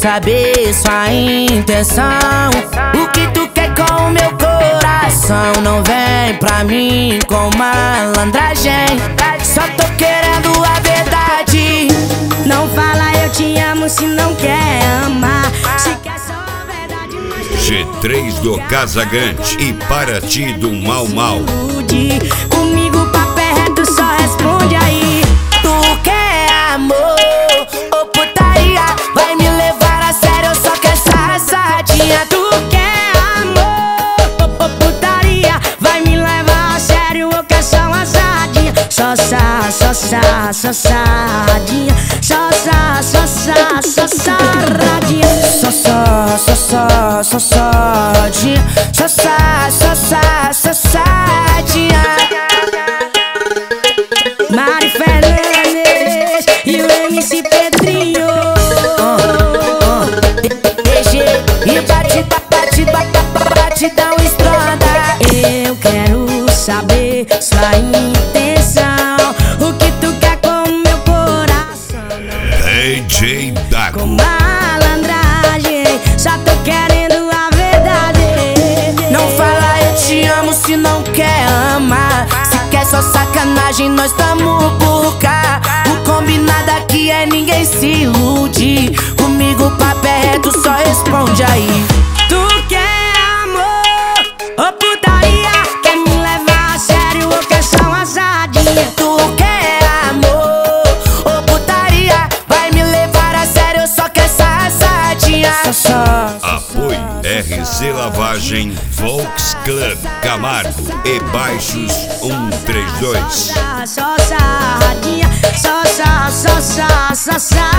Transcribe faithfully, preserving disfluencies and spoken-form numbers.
saber sua intenção. O que tu quer com o meu coração? Não vem pra mim com malandragem, só tô querendo a verdade. Não fala eu te amo se não quer amar. Se quer só a verdade, mas G três do Casagrande e Paraty do Mau Mau. Comigo papo é reto, só responde aí. Tu quer amor ou putaria? Vai me levar a sério, eu só quero safadinha. Tu quer amor ou putaria? Vai me levar a sério, eu quero só uma sardinha. Só sa, só sa, só sardinha. Só sa, só sa, só sardinha. Só só, só só, só sardinha. Só sa, só sa, só sardinha. Mari Fernandes e o M C Pedrinho. D G e bate, bate, bate, batidão estronda. Eu quero saber sua intenção. O que tu quer com o meu coração? D J Dago. Com malandragem, só tô querendo a verdade. Não fala eu te amo se não quer amar. Se quer só sacanagem, nós tamo por cá. O combinado aqui é ninguém se ilude. Comigo o papo é reto, só responde aí. Tu quer amor ou putaria? Quer me levar a sério ou quer só uma sardinha? Tu quer amor ou putaria? Vai me levar a sério, eu só quero safadinha. Só, só. Apoio R C Lavagem, Volks Club Camargo e Baixos um três dois. Só sardinha, só só só só só